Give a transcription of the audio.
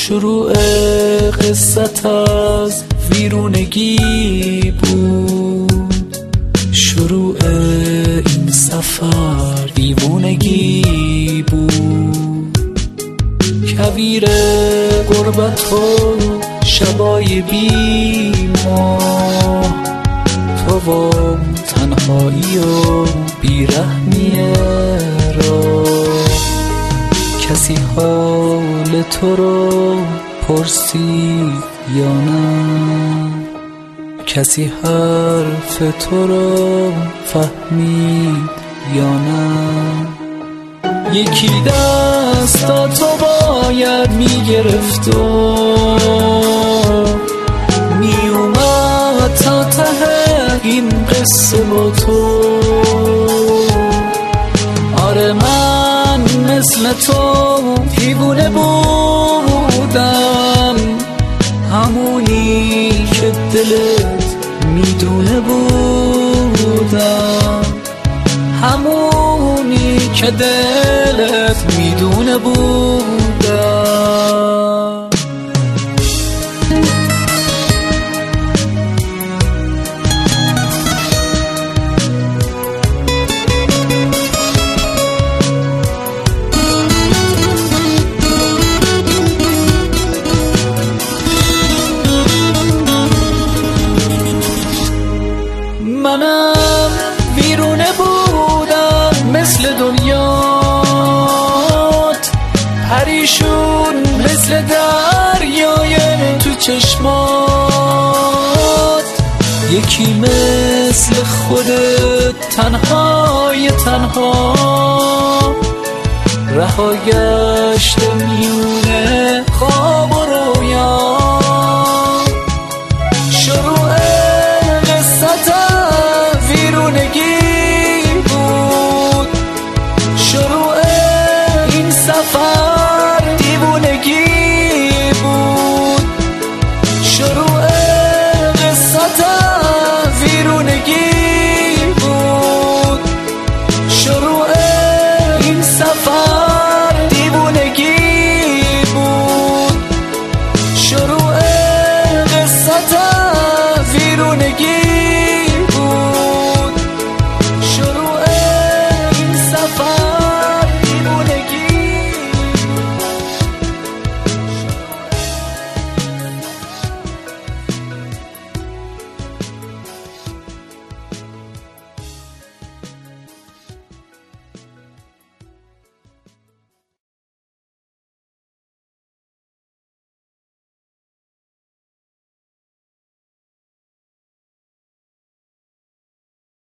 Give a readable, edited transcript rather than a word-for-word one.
شروع قصت از ویرونگی بود، شروع این سفر دیوونگی بود. کویر غربت و شبای بی ماه، تو و تنهایی و بیرحمی راه. کسی حال تو رو پرسید یا نه؟ کسی حرف تو رو فهمید یا نه؟ یکی دستاتو باید میگرفت و میومد تا ته این قصه با تو. آره من مثل تو دیوونه بودم، همونی که دلت میدونه بودم، همونی که دلت میدونه بودم. منم ویرونه بودم مثل دنیات، پریشون مثل دریای تو چشمات. یکی مثل خودت تنهای تنها، رها گشته میونه